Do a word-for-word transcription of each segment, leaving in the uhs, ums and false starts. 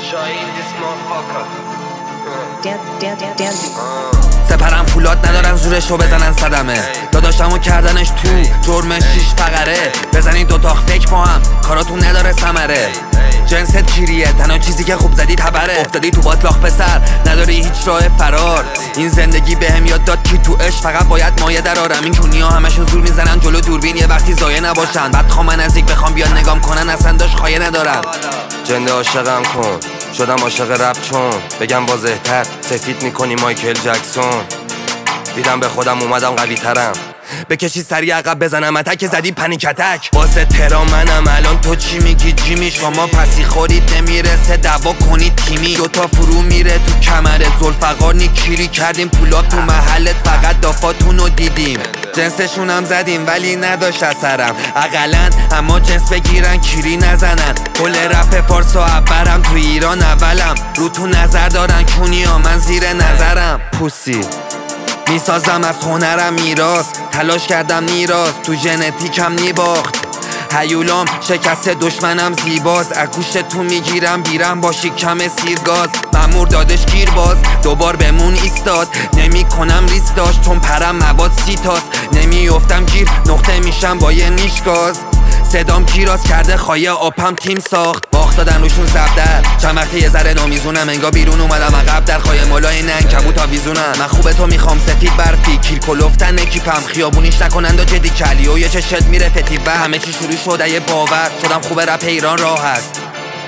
سپرم فولاد ندارن زورشو بزنن صدمه داداشمو کردنش تو جرمش شیش فقره بزنین دوتا فکر با هم کاراتون نداره ثمره جنست کیریه تنها چیزی که خوب زدی تبره افتادی تو باطلاق پسر نداری هیچ راه فرار این زندگی بهم یاد داد کی تو عشق فقط باید مایه درارم این کونیا همشون زور میزنن جلو دوربین یه وقتی زایه نباشن بعد خوام من نزدیک بخوام بیان نگام کنن اصلا داش خایه ندارم جنده عاشقم کن شدم عاشق رپ چون بگم واضح تر سفید میکنی مایکل جکسون دیدم به خودم اومدم قوی ترم بکشی سری عقب بزنم اتک زدی پنیک اتک واسه ترا منم الان تو چی میگی جیمی شما پسی خورید نمیرسه دعوا کنید تیمی دوتا فرو میره تو کمرت زلفقار نیکیری کردیم پولاب تو محلت فقط دافاتونو دیدیم جنسشونم زدیم ولی نداشت اثرم اقلن اما جنس بگیرن کیری نزنن کل رپ فارس و عبرم تو ایران اولم رو تو نظر دارن کونیا من زیر نظرم پوسی میسازم از هنرم میراث تلاش کردم نیراز تو ژنتیکم نیباخت هیولام شکست دشمنم زیباست اگوش تو میگیرم بیرم با شکم سیرگاز مامور دادش گیر باز دوبار بمون ایستاد نمی کنم ریستاش چون پرم مواد سیتاست نمی افتم گیر نقطه میشم با یه نیشگاز صدام کیراز کرده خایه آپم تیم ساخت باخت دادن روشون زبدر چند وقتی یه ذره نامیزونم انگا بیرون اومدم عقب در خایه مالای ننگ کبوت آویزونم من خوبه تو میخوام سفید برفی کیل کلوفتن اکیپم خیابونیش نکنند و جدی کلی و یه چشت میره فتیبه همه چی شروع شده یه باور شدم خوبه رپ ایران راه هست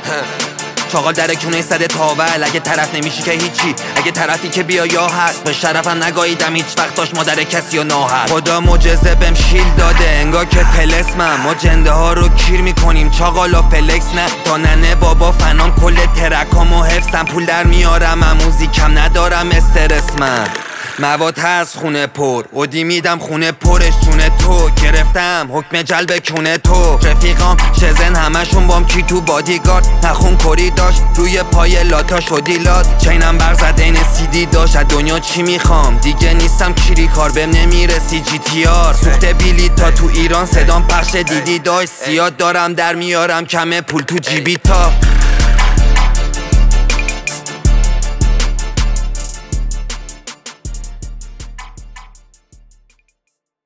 چاقال در کونه صد تاول اگه طرف نمیشی که هیچی اگه طرفی که بیا یا هست به شرفم نگاهیدم هیچ وقت داشت مادر کسی و ناهر خدا معجزه بهم شیل داده انگار که پلسمم ما جنده ها رو کیر میکنیم چاقالا فلکس نه تا ننه بابا فنام کل ترکامو حفظم پول در میارم من موزیکم ندارم استرس من مواد هست خونه پر اودی میدم خونه پرش چونه تو گرفتم حکم جلب کونه تو رفیقام شزن همشون بام کی تو بادیگارد نخون کری داشت روی پای لاتا شدی لات چینم برزد این سیدی داشت از دنیا چی میخوام دیگه نیستم کیری کار بهم نمیرسی جی تی آر سوخته بیلی تا تو ایران صدام پخش دیدی داشت زیاد دارم در میارم کمه پول تو جیبی تا